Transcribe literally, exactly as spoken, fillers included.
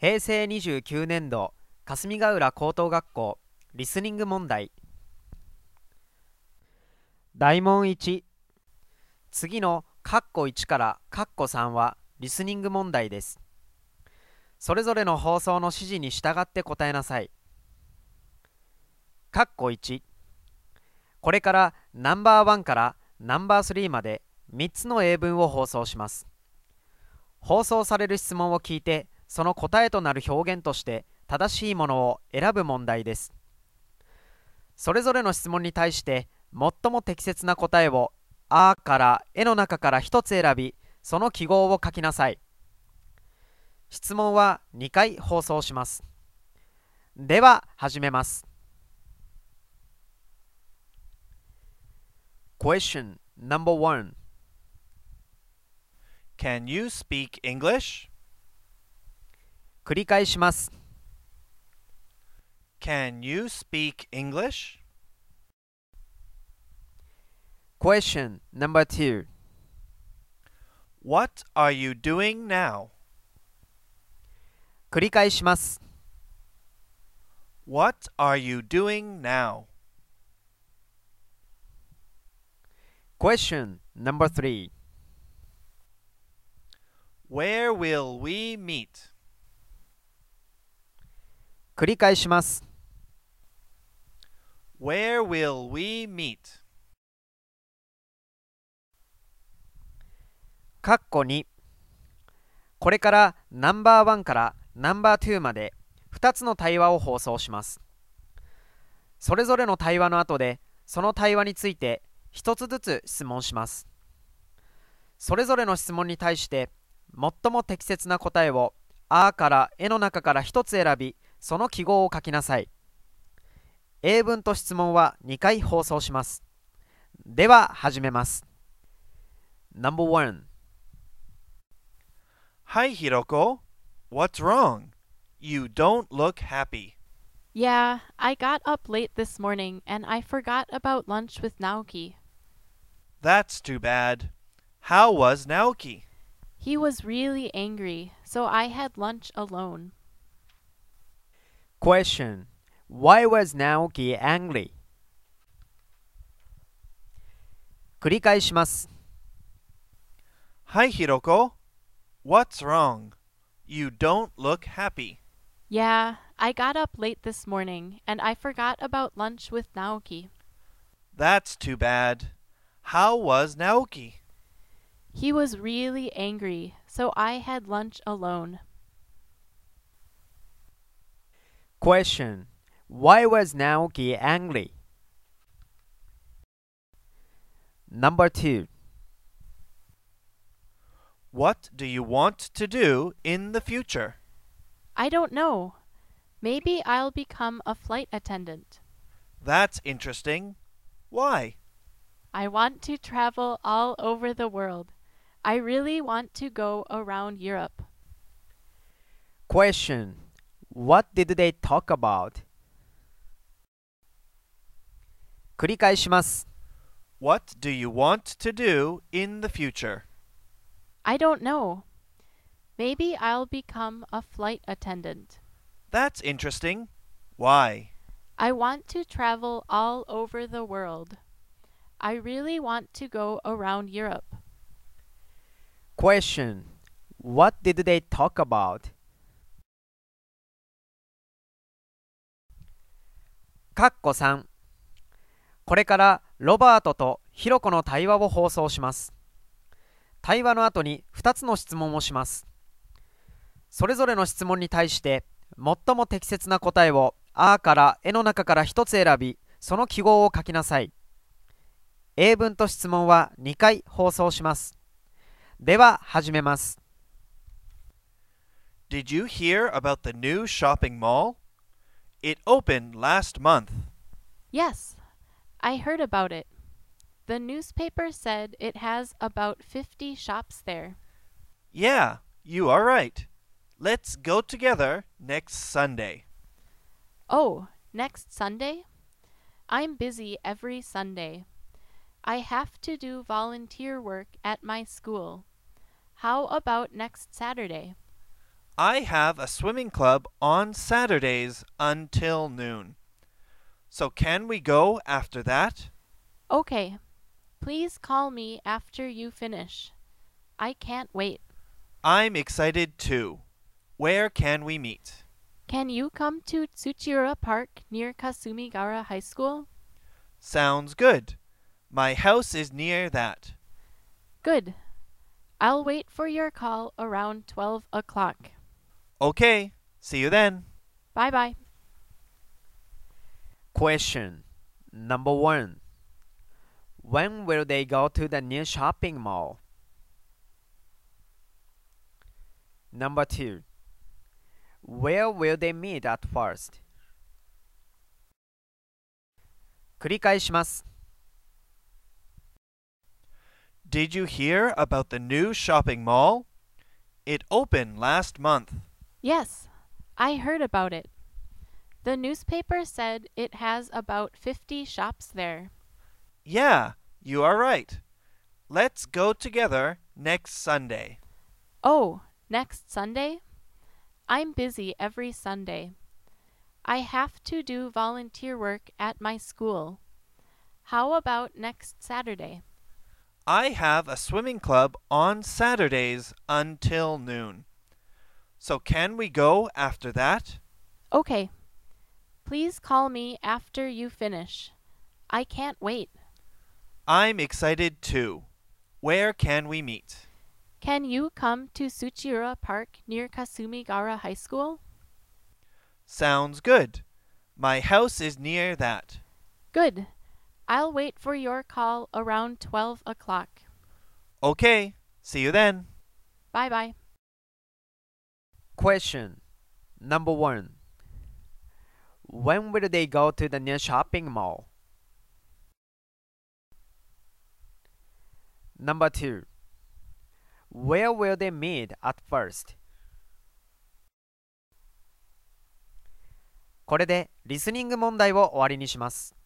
平成にじゅうきゅうねん度霞ヶ浦高等学校リスニング問題。大問いち、次の括弧いちから括弧さんはリスニング問題です。それぞれの放送の指示に従って答えなさい。括弧いち、これからナンバーワンからナンバースリーまでみっつの英文を放送します。放送される質問を聞いて、その答えとなる表現として正しいものを選ぶ問題です。それぞれの質問に対して最も適切な答えをあからえの中からひとつ選び、その記号を書きなさい。質問はにかい放送します。では始めます。Question number one. Can you speak English? 繰り返します。 Can you speak English? Question number two. What are you doing now? 繰り返します。 What are you doing now? Question number three. Where will we meet? 繰り返します。 Where will we meet? 括弧に、これからナンバーワンからナンバーツーまでふたつの対話を放送します。それぞれの対話の後でその対話についてひとつずつ質問します。それぞれの質問に対して最も適切な答えをあからえの中からひとつ選び、その記号を書きなさい。英文と質問はにかい放送します。では始めます。ナンバーワン. Hi, Hiroko. What's wrong? You don't look happy. Yeah, I got up late this morning and I forgot about lunch with Naoki. That's too bad. How was Naoki? He was really angry, so I had lunch alone. Question. Why was Naoki angry? 繰り返します。 Hi, Hiroko. What's wrong? You don't look happy. Yeah, I got up late this morning and I forgot about lunch with Naoki. That's too bad. How was Naoki? He was really angry, so I had lunch alone. Question. Why was Naoki angry? Number two. What do you want to do in the future? I don't know. Maybe I'll become a flight attendant. That's interesting. Why? I want to travel all over the world. I really want to go around Europe. Question. What did they talk about? 繰り返します。 What do you want to do in the future? I don't know. Maybe I'll become a flight attendant. That's interesting. Why? I want to travel all over the world. I really want to go around Europe. Question. What did they talk about? 括弧さん. これからロバートとヒロコの対話を放送します。対話の後にふたつの質問をします。それぞれの質問に対して最も適切な答えをあからえの中からひとつ選び、その記号を書きなさい。英文と質問はにかい放送します。では始めます。 Did you hear about the new shopping mall? It opened last month. Yes, I heard about it. The newspaper said it has about fifty shops there. Yeah, you are right. Let's go together next Sunday. Oh, next Sunday? I'm busy every Sunday. I have to do volunteer work at my school. How about next Saturday? I have a swimming club on Saturdays until noon. So can we go after that? Okay. Please call me after you finish. I can't wait. I'm excited too. Where can we meet? Can you come to Tsuchiura Park near Kasumigara High School? Sounds good. My house is near that. Good. I'll wait for your call around twelve o'clock. Okay, see you then. Bye bye. Question number one. When will they go to the new shopping mall? Number two. Where will they meet at first? 繰り返します。 Did you hear about the new shopping mall? It opened last month. Yes, I heard about it. The newspaper said it has about fifty shops there. Yeah, you are right. Let's go together next Sunday. Oh, next Sunday? I'm busy every Sunday. I have to do volunteer work at my school. How about next Saturday? I have a swimming club on Saturdays until noon. So can we go after that? Okay. Please call me after you finish. I can't wait. I'm excited too. Where can we meet? Can you come to Tsuchiura Park near Kasumigara High School? Sounds good. My house is near that. Good. I'll wait for your call around twelve o'clock. Okay, see you then. Bye bye. Question number one. When will they go to the new shopping mall? Number two. Where will they meet at first? これでリスニング問題を終わりにします。